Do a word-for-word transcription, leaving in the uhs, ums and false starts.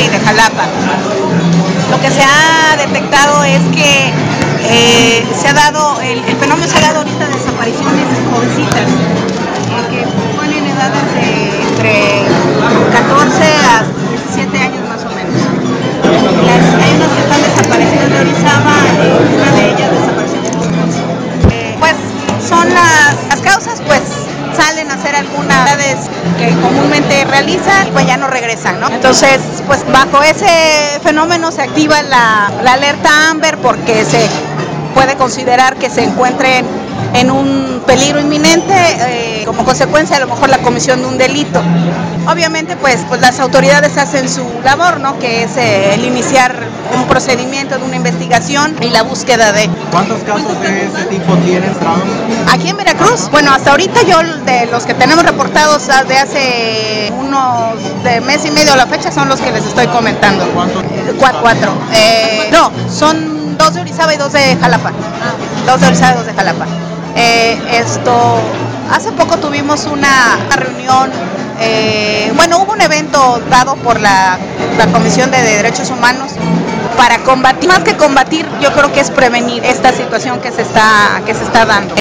y de Jalapa. Lo que se ha detectado es que eh, se ha dado, el, el fenómeno se ha dado ahorita de desapariciones jovencitas, eh, que ponen edades de entre catorce a diecisiete años más o menos. Las, hay unas que están desapareciendo de Orizaba, eh, una de ellas desapareció de Wisconsin. Eh, pues son las, las causas, pues salen a hacer algunas actividades que comúnmente realizan y pues ya no regresan, ¿no? Entonces, pues bajo ese fenómeno se activa la, la alerta Amber porque se puede considerar que se encuentren en un peligro inminente, eh, como consecuencia a lo mejor la comisión de un delito. Obviamente pues, pues las autoridades hacen su labor, ¿no? Que es eh, el iniciar un procedimiento de una investigación y la búsqueda de... ¿Cuántos casos de ese tipo tienen? Aquí en Veracruz, bueno, hasta ahorita yo de los que tenemos reportados de hace unos de mes y medio a la fecha son los que les estoy comentando. ¿Cuántos? Cuatro. cuatro. Eh, no, son dos de Orizaba y dos de Jalapa. Dos de Orizaba y dos de Jalapa. Eh, esto, hace poco tuvimos una, una reunión, eh, bueno, hubo un evento dado por la, la Comisión de Derechos Humanos para combatir, más que combatir, yo creo que es prevenir esta situación que se está, que se está dando.